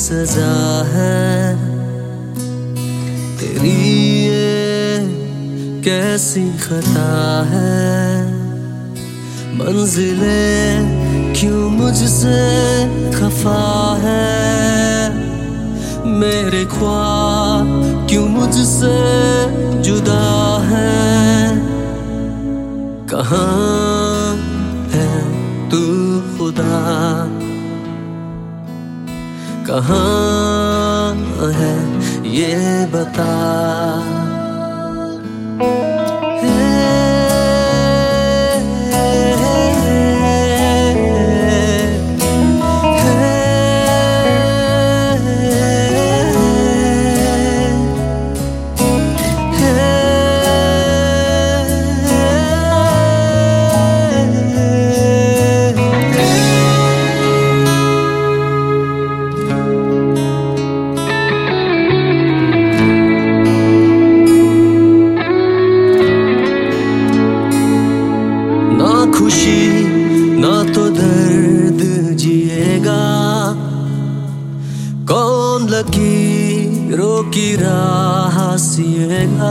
सजा है तेरी ये कैसी खता है। मंजिलें क्यों मुझसे खफा है, मेरे ख्वाब क्यों मुझसे जुदा है। कहाँ है तू खुदा, कहाँ है ये बता। खुशी ना तो दर्द जिएगा, कौन लकीरों की राह सिएगा।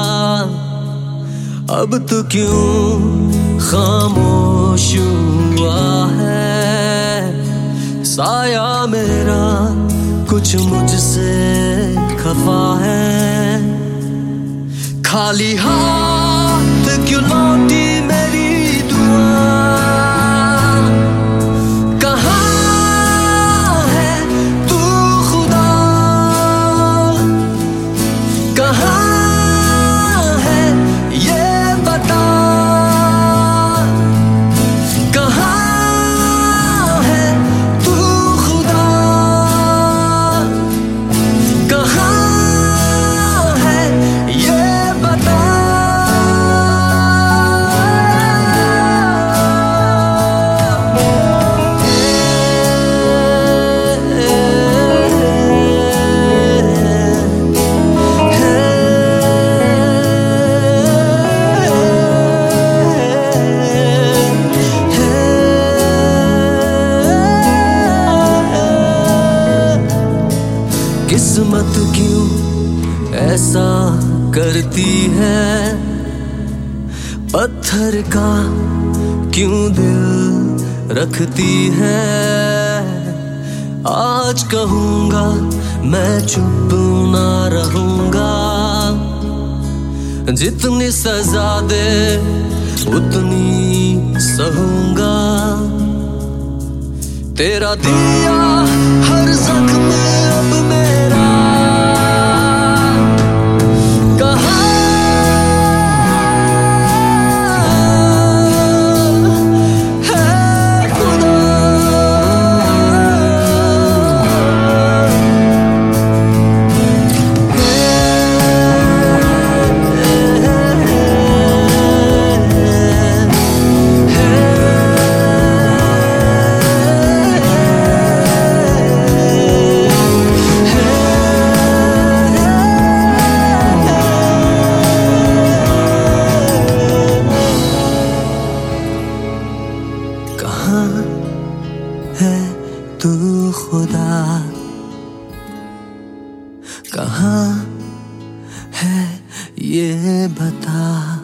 अब तो क्यों खामोश हुआ है, साया मेरा कुछ मुझसे खफा है। खाली हाथ क्यों लौटी मेरी किस्मत क्यों ऐसा करती है, पत्थर का क्यों दिल रखती है। आज कहूँगा मैं चुप ना रहूँगा, जितनी सजा दे उतनी सहूँगा। तेरा दिया हर जख्म अब मेरा, कहाँ है तू खुदा, कहाँ है ये बता।